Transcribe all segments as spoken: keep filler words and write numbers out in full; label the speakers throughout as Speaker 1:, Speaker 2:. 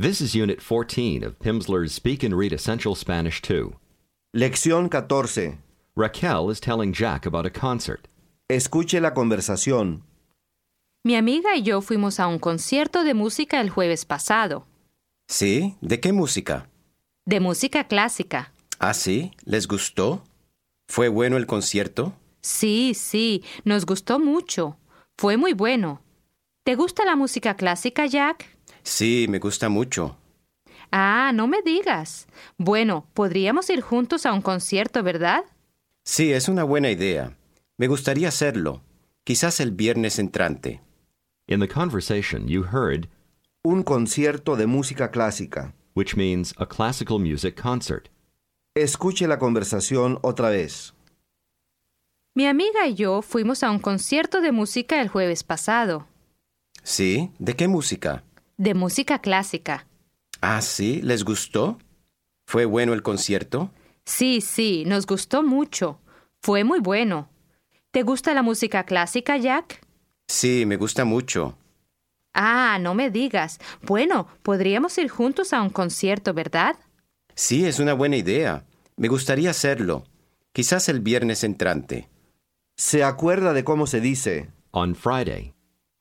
Speaker 1: This is Unit fourteen of Pimsleur's Speak and Read Essential Spanish two.
Speaker 2: Lección catorce.
Speaker 1: Raquel is telling Jack about a concert.
Speaker 2: Escuche la conversación.
Speaker 3: Mi amiga y yo fuimos a un concierto de música el jueves pasado.
Speaker 4: ¿Sí? ¿De qué música?
Speaker 3: De música clásica.
Speaker 4: ¿Ah, sí? ¿Les gustó? ¿Fue bueno el concierto?
Speaker 3: Sí, sí, nos gustó mucho. Fue muy bueno. ¿Te gusta la música clásica, Jack?
Speaker 4: Sí, me gusta mucho.
Speaker 3: Ah, no me digas. Bueno, podríamos ir juntos a un concierto, ¿verdad?
Speaker 4: Sí, es una buena idea. Me gustaría hacerlo. Quizás el viernes entrante.
Speaker 1: In the conversation, you heard,
Speaker 2: Un concierto de música clásica.
Speaker 1: which means a classical music concert.
Speaker 2: Escuche la conversación otra vez.
Speaker 3: Mi amiga y yo fuimos a un concierto de música el jueves pasado.
Speaker 4: ¿Sí? ¿De qué música?
Speaker 3: De música clásica.
Speaker 4: Ah, sí, ¿les gustó? ¿Fue bueno el concierto?
Speaker 3: Sí, sí, nos gustó mucho. Fue muy bueno. ¿Te gusta la música clásica, Jack?
Speaker 4: Sí, me gusta mucho.
Speaker 3: Ah, no me digas. Bueno, podríamos ir juntos a un concierto, ¿verdad?
Speaker 4: Sí, es una buena idea. Me gustaría hacerlo. Quizás el viernes entrante.
Speaker 2: ¿Se acuerda de cómo se dice?
Speaker 1: On Friday.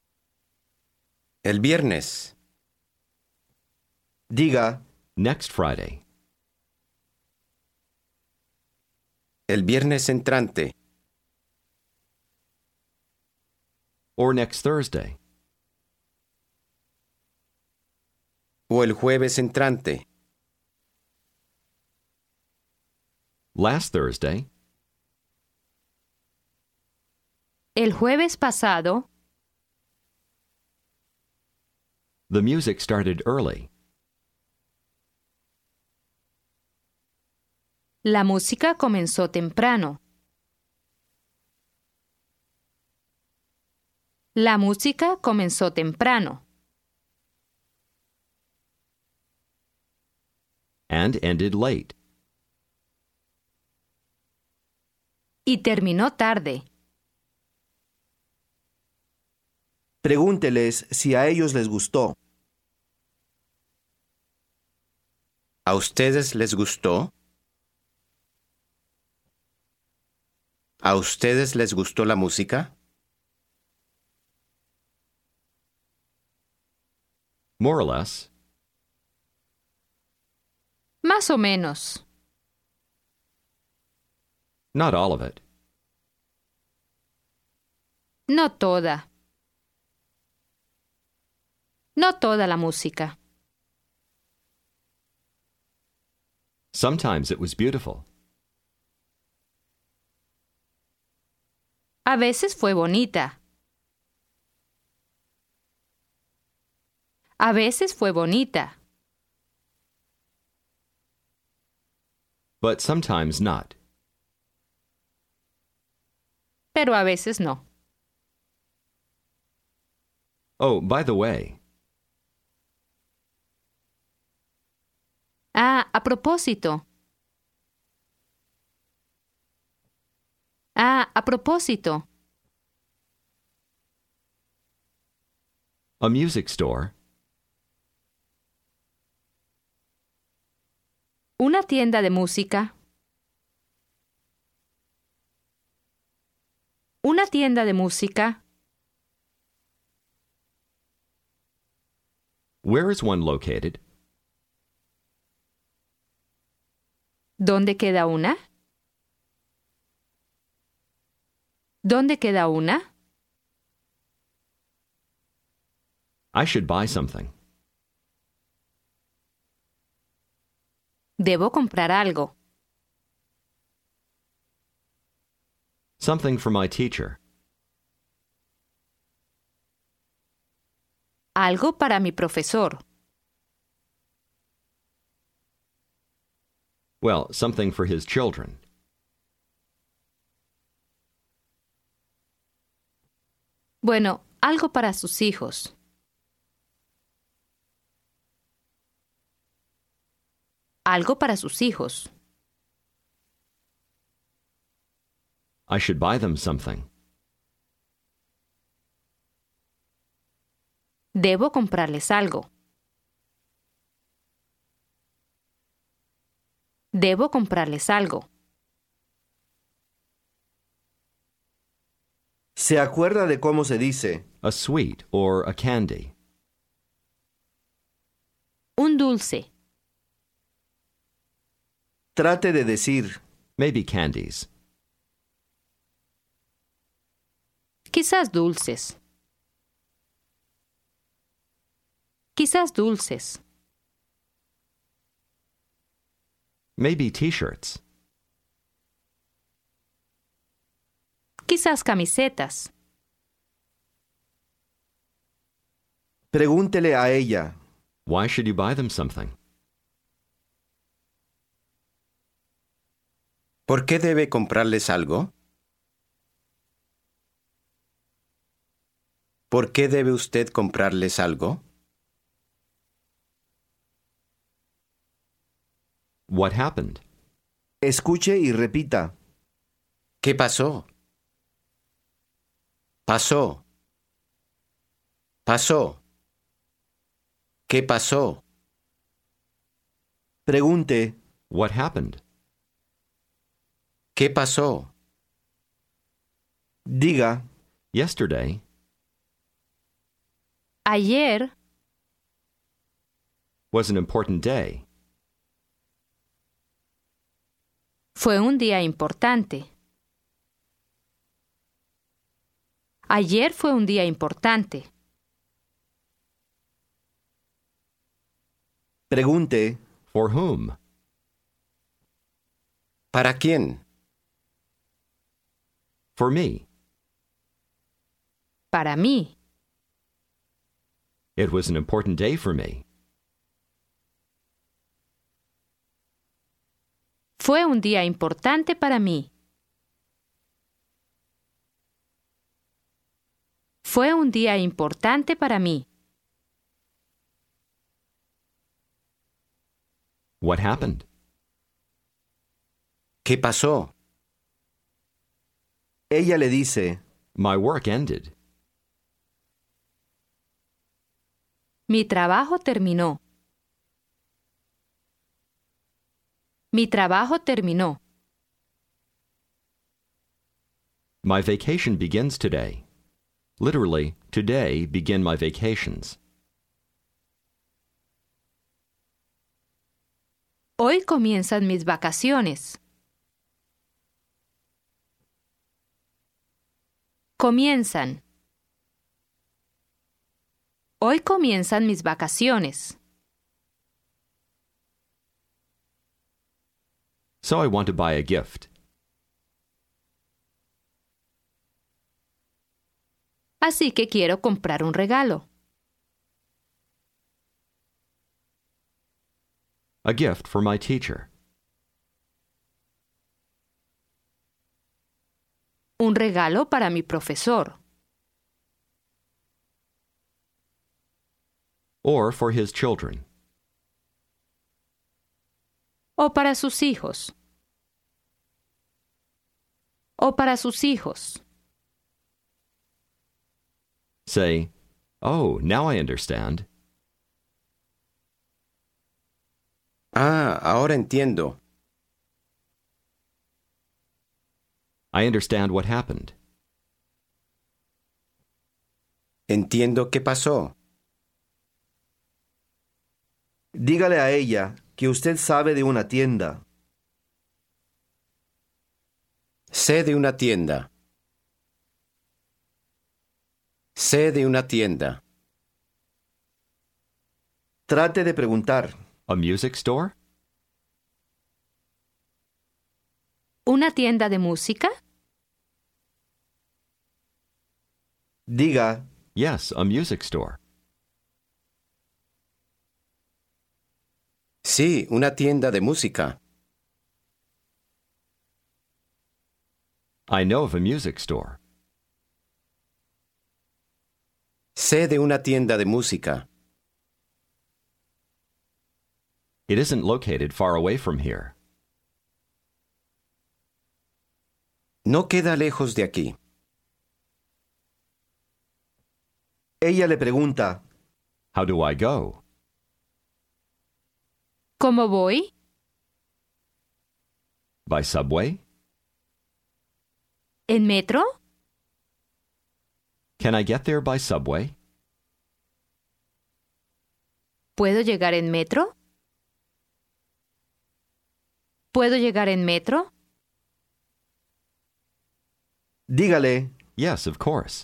Speaker 4: El viernes.
Speaker 2: Diga,
Speaker 1: Next Friday.
Speaker 4: El viernes entrante.
Speaker 1: Or next Thursday.
Speaker 4: O el jueves entrante.
Speaker 1: Last Thursday.
Speaker 3: El jueves pasado,
Speaker 1: The music started early.
Speaker 3: la música comenzó temprano. La música comenzó temprano.
Speaker 1: And ended late.
Speaker 3: Y terminó tarde.
Speaker 2: pregúnteles si a ellos les gustó.
Speaker 4: ¿A ustedes les gustó? ¿A ustedes les gustó la música?
Speaker 1: More or less.
Speaker 3: Más o menos.
Speaker 1: Not all of it.
Speaker 3: No toda. No toda la música.
Speaker 1: Sometimes it was beautiful.
Speaker 3: A veces fue bonita. A veces fue bonita.
Speaker 1: But sometimes not.
Speaker 3: Pero a veces no.
Speaker 1: Oh, by the way,
Speaker 3: Ah, a propósito. Ah, a propósito.
Speaker 1: a music store,
Speaker 3: Una tienda de música. Una tienda de música.
Speaker 1: where is one located?
Speaker 3: ¿Dónde queda una? ¿Dónde queda una?
Speaker 1: I should buy something.
Speaker 3: Debo comprar algo.
Speaker 1: Something for my teacher.
Speaker 3: Algo para mi profesor.
Speaker 1: Well, something for his children.
Speaker 3: Bueno, algo para sus hijos. Algo para sus hijos.
Speaker 1: I should buy them something.
Speaker 3: Debo comprarles algo. Debo comprarles algo.
Speaker 2: ¿Se acuerda de cómo se dice?
Speaker 1: A sweet or a candy.
Speaker 3: Un dulce.
Speaker 2: Trate de decir,
Speaker 1: Maybe candies.
Speaker 3: Quizás dulces. Quizás dulces.
Speaker 1: Maybe t-shirts.
Speaker 3: Quizás camisetas.
Speaker 2: pregúntele a ella.
Speaker 1: Why should you buy them something?
Speaker 4: ¿Por qué debe comprarles algo? ¿Por qué debe usted comprarles algo?
Speaker 1: What happened?
Speaker 2: Escuche y repita.
Speaker 4: ¿Qué pasó? Pasó. Pasó. ¿Qué pasó?
Speaker 2: Pregunte.
Speaker 1: What happened?
Speaker 4: ¿Qué pasó?
Speaker 2: Diga.
Speaker 1: Yesterday,
Speaker 3: Ayer
Speaker 1: was an important day.
Speaker 3: fue un día importante. Ayer fue un día importante.
Speaker 2: Pregunte.
Speaker 1: For whom?
Speaker 4: ¿Para quién?
Speaker 1: For me.
Speaker 3: Para mí.
Speaker 1: It was an important day for me.
Speaker 3: Fue un día importante para mí. Fue un día importante para mí.
Speaker 1: What happened?
Speaker 4: ¿Qué pasó?
Speaker 2: Ella le dice.
Speaker 1: My work ended.
Speaker 3: Mi trabajo terminó. Mi trabajo terminó.
Speaker 1: My vacation begins today. Literally, today begin my vacations.
Speaker 3: Hoy comienzan mis vacaciones. Comienzan. Hoy comienzan mis vacaciones.
Speaker 1: So I want to buy a gift.
Speaker 3: Así que quiero comprar un regalo.
Speaker 1: A gift for my teacher.
Speaker 3: Un regalo para mi profesor.
Speaker 1: Or for his children.
Speaker 3: O para sus hijos. O para sus hijos.
Speaker 1: Say, oh, now I understand.
Speaker 4: Ah, ahora entiendo.
Speaker 1: I understand what happened.
Speaker 4: Entiendo qué pasó.
Speaker 2: Dígale a ella que usted sabe de una tienda.
Speaker 4: Sé de una tienda. Sé de una tienda.
Speaker 2: Trate de preguntar.
Speaker 1: A music store?
Speaker 3: ¿Una tienda de música?
Speaker 2: Diga.
Speaker 1: Yes, a music store.
Speaker 4: Sí, una tienda de música.
Speaker 1: I know of a music store.
Speaker 4: Sé de una tienda de música.
Speaker 1: It isn't located far away from here.
Speaker 4: No queda lejos de aquí.
Speaker 2: Ella le pregunta.
Speaker 1: How do I go?
Speaker 3: ¿Cómo voy?
Speaker 1: By subway?
Speaker 3: ¿En metro?
Speaker 1: Can I get there by subway?
Speaker 3: ¿Puedo llegar en metro? ¿Puedo llegar en metro?
Speaker 2: Dígale,
Speaker 1: Yes, of course.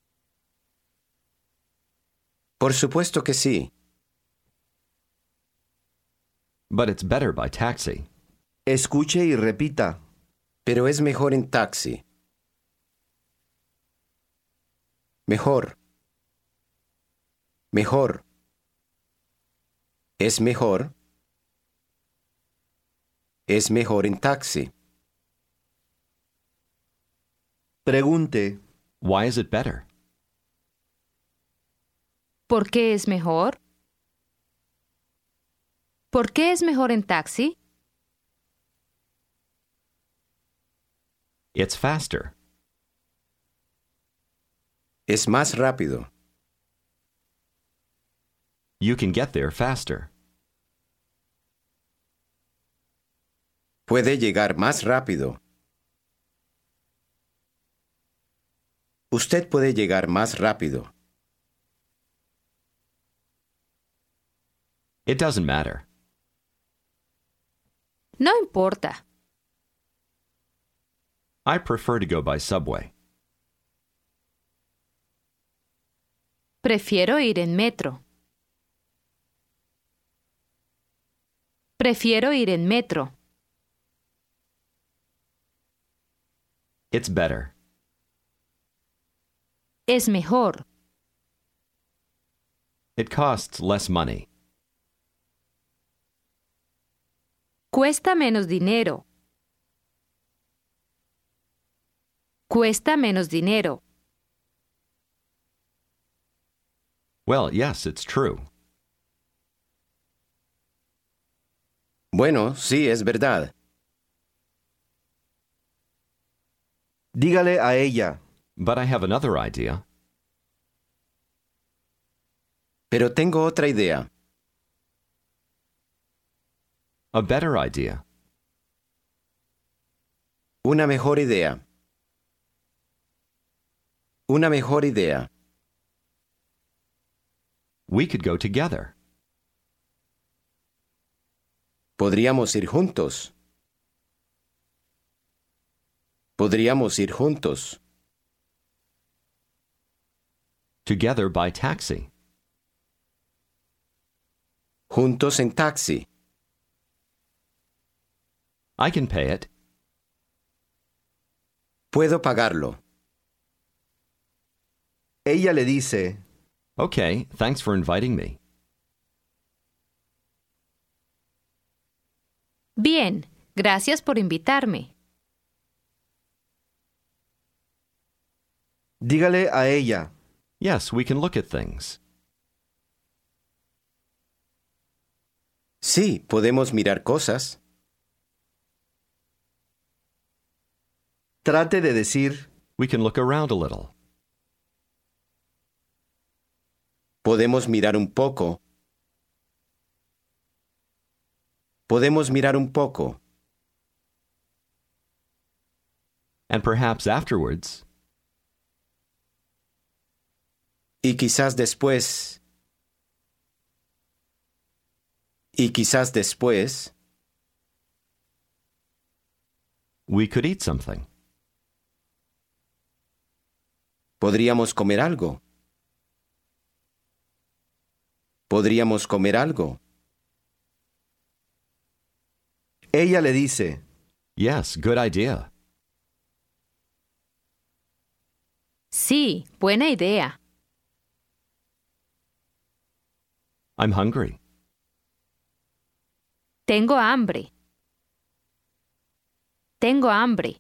Speaker 4: Por supuesto que sí.
Speaker 1: But it's better by taxi.
Speaker 2: escuche y repita.
Speaker 4: Pero es mejor en taxi. Mejor. Mejor. Es mejor. Es mejor en taxi.
Speaker 2: Pregunte,
Speaker 1: Why is it better?
Speaker 3: ¿Por qué es mejor? ¿Por qué es mejor en taxi?
Speaker 1: It's faster.
Speaker 4: Es más rápido.
Speaker 1: You can get there faster.
Speaker 4: Puede llegar más rápido. Usted puede llegar más rápido.
Speaker 1: It doesn't matter.
Speaker 3: No importa.
Speaker 1: I prefer to go by subway.
Speaker 3: Prefiero ir en metro. Prefiero ir en metro.
Speaker 1: It's better.
Speaker 3: Es mejor.
Speaker 1: It costs less money.
Speaker 3: Cuesta menos dinero. Cuesta menos dinero.
Speaker 1: Well, yes, it's true.
Speaker 4: Bueno, sí, es verdad.
Speaker 2: dígale a ella.
Speaker 1: But I have another idea.
Speaker 4: Pero tengo otra idea.
Speaker 1: A better idea.
Speaker 4: Una mejor idea. Una mejor idea.
Speaker 1: We could go together.
Speaker 4: Podríamos ir juntos. Podríamos ir juntos.
Speaker 1: Together by taxi.
Speaker 4: Juntos en taxi.
Speaker 1: I can pay it.
Speaker 4: Puedo pagarlo.
Speaker 2: Ella le dice,
Speaker 1: Okay, thanks for inviting me.
Speaker 3: Bien, gracias por invitarme.
Speaker 2: dígale a ella.
Speaker 1: Yes, we can look at things.
Speaker 4: Sí, podemos mirar cosas.
Speaker 2: Trate de decir,
Speaker 1: We can look around a little.
Speaker 4: Podemos mirar un poco. Podemos mirar un poco.
Speaker 1: And perhaps afterwards,
Speaker 4: Y quizás después. Y quizás después.
Speaker 1: we could eat something.
Speaker 4: Podríamos comer algo. Podríamos comer algo.
Speaker 2: ella le dice,
Speaker 1: Yes, good idea.
Speaker 3: Sí, buena idea.
Speaker 1: I'm hungry.
Speaker 3: Tengo hambre. Tengo hambre.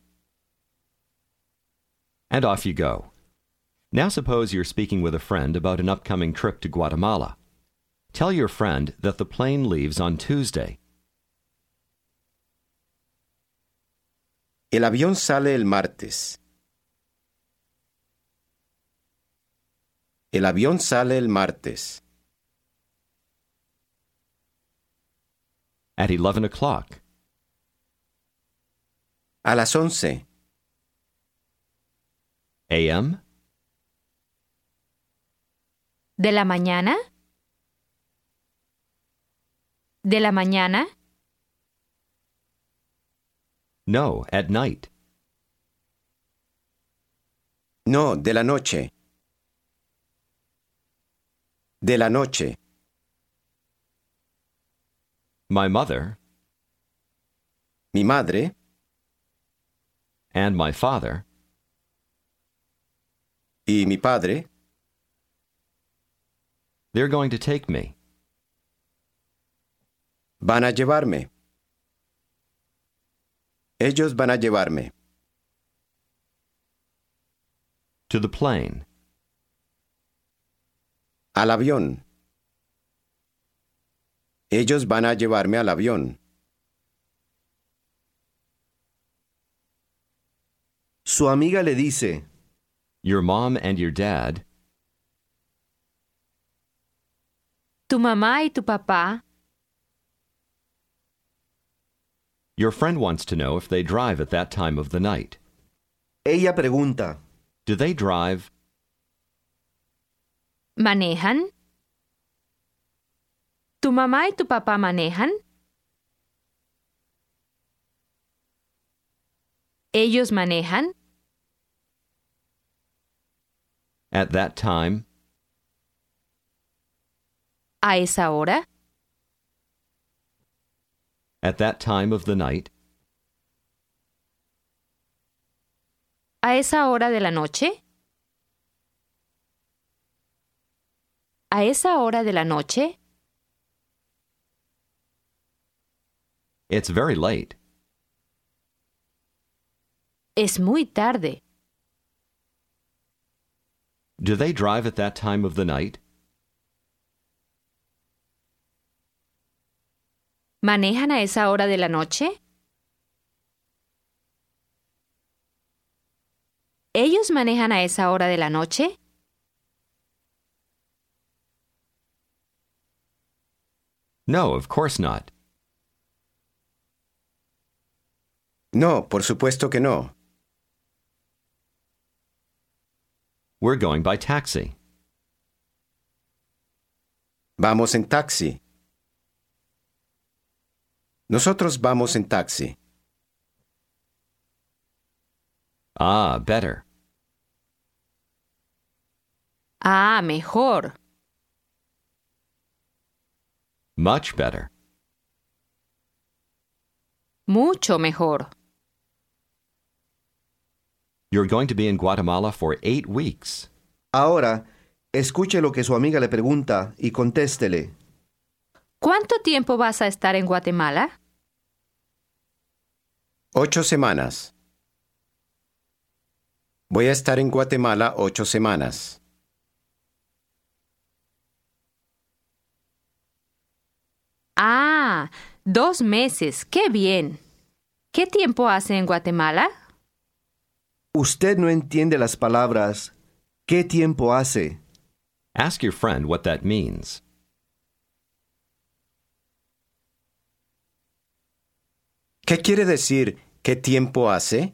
Speaker 1: And off you go. Now suppose you're speaking with a friend about an upcoming trip to Guatemala. Tell your friend that the plane leaves on Tuesday.
Speaker 4: El avión sale el martes. El avión sale el martes.
Speaker 1: At eleven o'clock.
Speaker 4: A las once.
Speaker 1: A M?
Speaker 3: ¿De la mañana? ¿De la mañana?
Speaker 1: No, at night.
Speaker 4: No, de la noche. De la noche.
Speaker 1: My mother
Speaker 4: Mi madre
Speaker 1: and my father
Speaker 4: y mi padre
Speaker 1: they're going to take me.
Speaker 4: van a llevarme. Ellos van a llevarme.
Speaker 1: To the plane.
Speaker 4: Al avión. Ellos van a llevarme al avión.
Speaker 2: Su amiga le dice,
Speaker 1: Your mom and your dad
Speaker 3: ¿Tu mamá y tu papá?
Speaker 1: Your friend wants to know if they drive at that time of the night.
Speaker 2: ella pregunta,
Speaker 1: Do they drive?
Speaker 3: ¿Manejan? ¿Tu mamá y tu papá manejan? ¿Ellos manejan?
Speaker 1: At that time?
Speaker 3: ¿A esa hora?
Speaker 1: At that time of the night?
Speaker 3: ¿A esa hora de la noche? ¿A esa hora de la noche?
Speaker 1: It's very late.
Speaker 3: Es muy tarde.
Speaker 1: Do they drive at that time of the night?
Speaker 3: ¿Manejan a esa hora de la noche? ¿Ellos manejan a esa hora de la noche?
Speaker 1: No, of course not.
Speaker 4: No, por supuesto que no.
Speaker 1: We're going by taxi.
Speaker 4: Vamos en taxi. Nosotros vamos en taxi.
Speaker 1: Ah, better.
Speaker 3: Ah, mejor.
Speaker 1: Much better.
Speaker 3: Mucho mejor.
Speaker 1: You're going to be in Guatemala for eight weeks.
Speaker 2: ahora, escuche lo que su amiga le pregunta y contéstele.
Speaker 3: ¿Cuánto tiempo vas a estar en Guatemala?
Speaker 4: Ocho semanas. Voy a estar en Guatemala ocho semanas.
Speaker 3: Ah, dos meses. ¡Qué bien! ¿Qué tiempo hace en Guatemala?
Speaker 2: Usted no entiende las palabras ¿qué tiempo hace?
Speaker 1: Ask your friend what that means.
Speaker 4: ¿Qué quiere decir qué tiempo hace?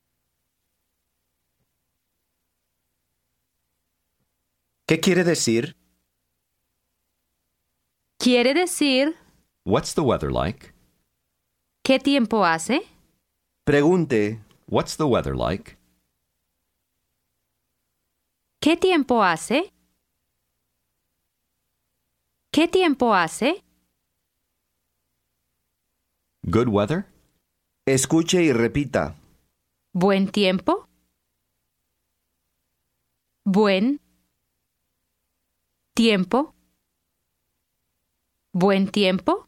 Speaker 4: ¿Qué quiere decir?
Speaker 3: Quiere decir,
Speaker 1: What's the weather like?
Speaker 3: ¿qué tiempo hace?
Speaker 2: Pregunte,
Speaker 1: What's the weather like?
Speaker 3: ¿Qué tiempo hace? ¿Qué tiempo hace?
Speaker 1: Good weather?
Speaker 2: escuche y repita.
Speaker 3: ¿Buen tiempo? Buen tiempo. ¿Buen tiempo?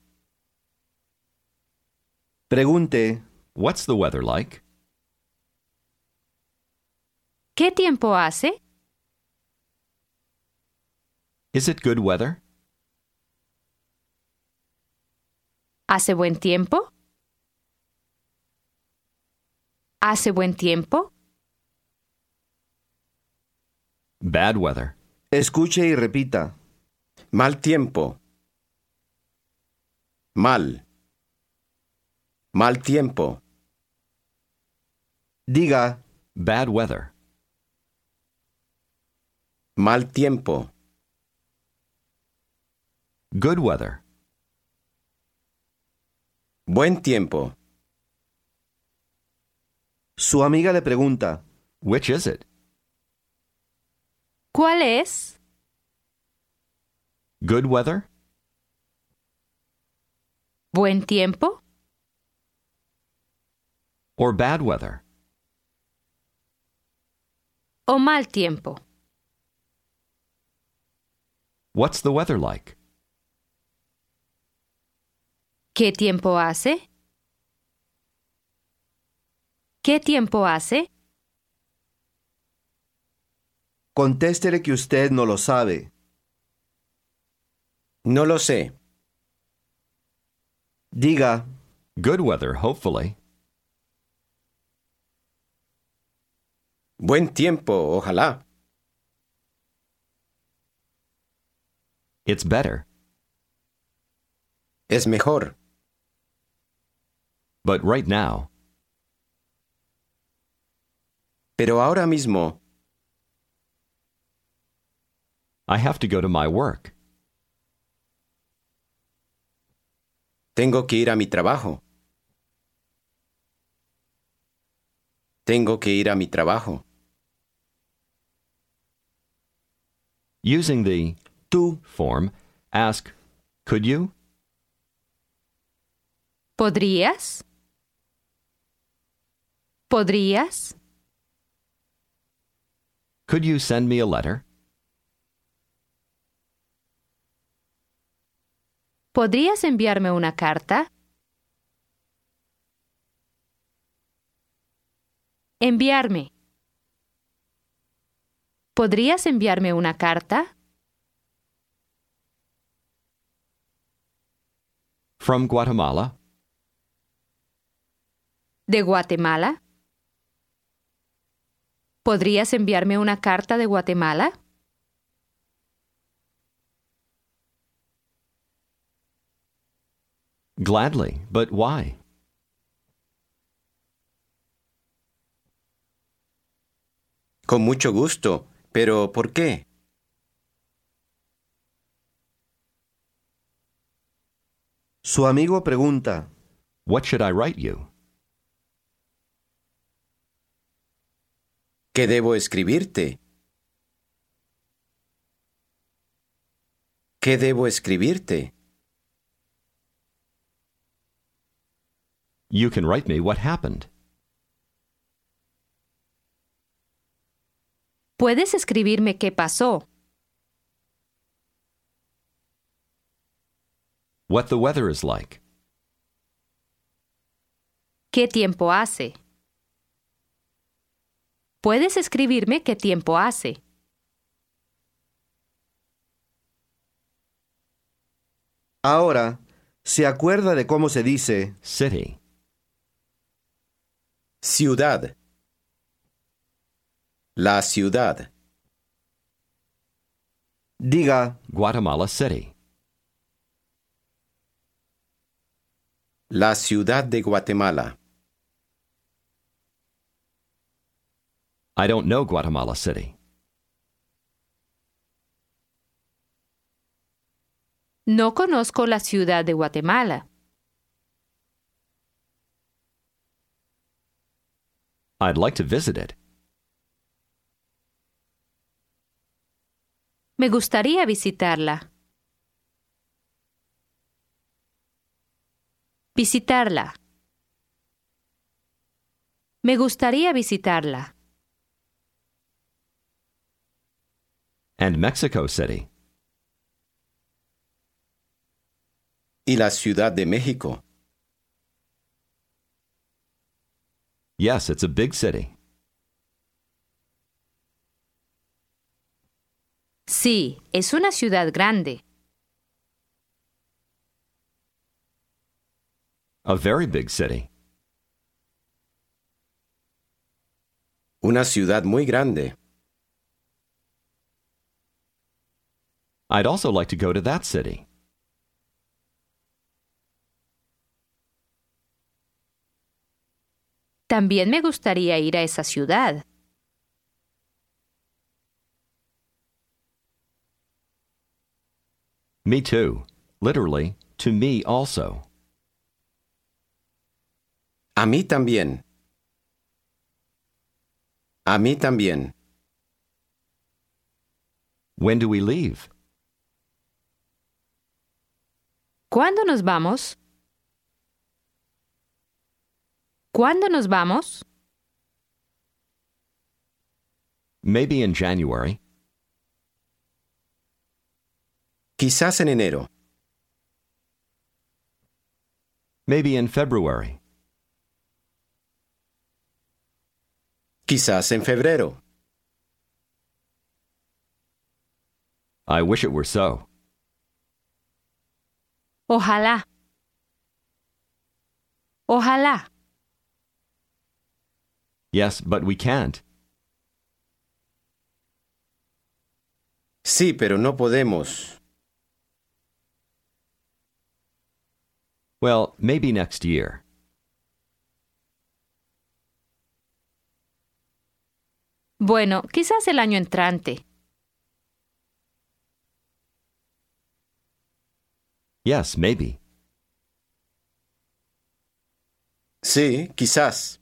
Speaker 2: Pregunte,
Speaker 1: What's the weather like?
Speaker 3: ¿Qué tiempo hace?
Speaker 1: Is it good weather?
Speaker 3: ¿Hace buen tiempo? ¿Hace buen tiempo?
Speaker 1: Bad weather.
Speaker 2: escuche y repita.
Speaker 4: Mal tiempo. Mal. Mal tiempo.
Speaker 2: Diga,
Speaker 1: bad weather.
Speaker 4: Mal tiempo.
Speaker 1: Good weather.
Speaker 4: Buen tiempo.
Speaker 2: su amiga le pregunta,
Speaker 1: Which is it?
Speaker 3: ¿Cuál es?
Speaker 1: Good weather?
Speaker 3: ¿Buen tiempo?
Speaker 1: Or bad weather?
Speaker 3: ¿O mal tiempo?
Speaker 1: What's the weather like?
Speaker 3: ¿Qué tiempo hace? ¿Qué tiempo hace?
Speaker 2: contéstele que usted no lo sabe.
Speaker 4: No lo sé.
Speaker 2: Diga,
Speaker 1: Good weather, hopefully.
Speaker 4: Buen tiempo, ojalá.
Speaker 1: It's better.
Speaker 4: Es mejor.
Speaker 1: But right now,
Speaker 4: Pero ahora mismo
Speaker 1: I have to go to my work.
Speaker 4: tengo que ir a mi trabajo. Tengo que ir a mi trabajo.
Speaker 1: Using the
Speaker 2: tú,
Speaker 1: form, ask, could you?
Speaker 3: ¿Podrías? ¿Podrías?
Speaker 1: Could you send me a letter?
Speaker 3: ¿Podrías enviarme una carta? Enviarme. ¿Podrías enviarme una carta?
Speaker 1: From Guatemala?
Speaker 3: ¿De Guatemala? ¿Podrías enviarme una carta de Guatemala?
Speaker 1: Gladly, but why?
Speaker 4: Con mucho gusto. Pero ¿por qué?
Speaker 2: su amigo pregunta,
Speaker 1: What should I write you?
Speaker 4: ¿Qué debo escribirte? ¿Qué debo escribirte?
Speaker 1: You can write me what happened.
Speaker 3: ¿Puedes escribirme qué pasó?
Speaker 1: What the weather is like.
Speaker 3: ¿Qué tiempo hace? ¿Puedes escribirme qué tiempo hace?
Speaker 2: ahora, ¿se acuerda de cómo se dice
Speaker 1: City.
Speaker 4: Ciudad. La ciudad.
Speaker 2: diga,
Speaker 1: Guatemala City.
Speaker 4: La ciudad de Guatemala.
Speaker 1: I don't know Guatemala City.
Speaker 3: No conozco la ciudad de Guatemala.
Speaker 1: I'd like to visit it.
Speaker 3: Me gustaría visitarla. Visitarla. Me gustaría visitarla.
Speaker 1: And Mexico City.
Speaker 4: Y la Ciudad de México.
Speaker 1: Yes, it's a big city.
Speaker 3: Sí, es una ciudad grande.
Speaker 1: A very big city.
Speaker 4: Una ciudad muy grande.
Speaker 1: I'd also like to go to that city.
Speaker 3: También me gustaría ir a esa ciudad.
Speaker 1: Me too. Literally, to me also.
Speaker 4: A mí también. A mí también.
Speaker 1: When do we leave?
Speaker 3: ¿Cuándo nos vamos? ¿Cuándo nos vamos?
Speaker 1: Maybe in January.
Speaker 4: Quizás en enero.
Speaker 1: Maybe in February.
Speaker 4: Quizás en febrero.
Speaker 1: I wish it were so.
Speaker 3: Ojalá. Ojalá.
Speaker 1: Yes, but we can't.
Speaker 4: Sí, pero no podemos.
Speaker 1: Well, maybe next year.
Speaker 3: Bueno, quizás el año entrante.
Speaker 1: Yes, maybe.
Speaker 4: Sí, quizás.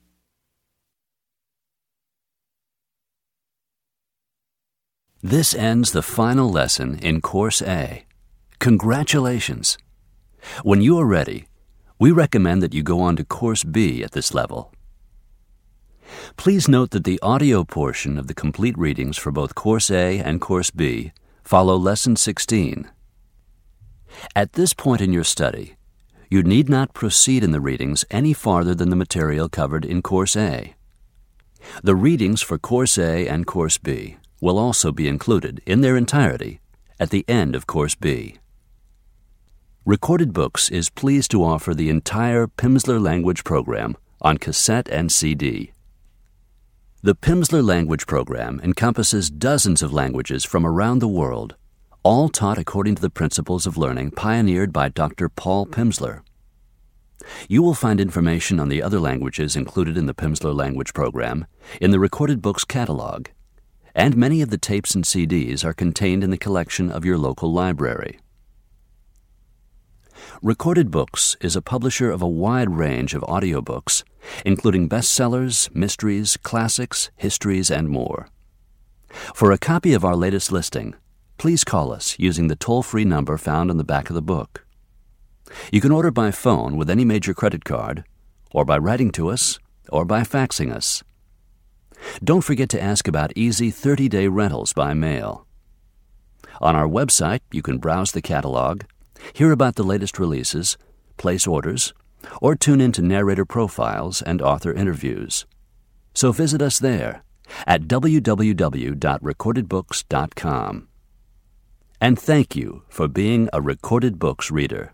Speaker 5: This ends the final lesson in Course A. Congratulations! When you are ready, we recommend that you go on to Course B at this level. Please note that the audio portion of the complete readings for both Course A and Course B follow Lesson sixteen. At this point in your study, you need not proceed in the readings any farther than the material covered in Course A. The readings for Course A and Course B will also be included in their entirety at the end of Course B. Recorded Books is pleased to offer the entire Pimsleur language program on cassette and C D. The Pimsleur language program encompasses dozens of languages from around the world, all taught according to the principles of learning pioneered by Doctor Paul Pimsleur. You will find information on the other languages included in the Pimsleur language program in the Recorded Books catalog, and many of the tapes and C Ds are contained in the collection of your local library. Recorded Books is a publisher of a wide range of audiobooks, including bestsellers, mysteries, classics, histories, and more. For a copy of our latest listing, please call us using the toll-free number found on the back of the book. You can order by phone with any major credit card, or by writing to us, or by faxing us. Don't forget to ask about easy thirty-day rentals by mail. On our website, you can browse the catalog, hear about the latest releases, place orders, or tune into narrator profiles and author interviews. So visit us there at w w w dot recorded books dot com. And thank you for being a Recorded Books reader.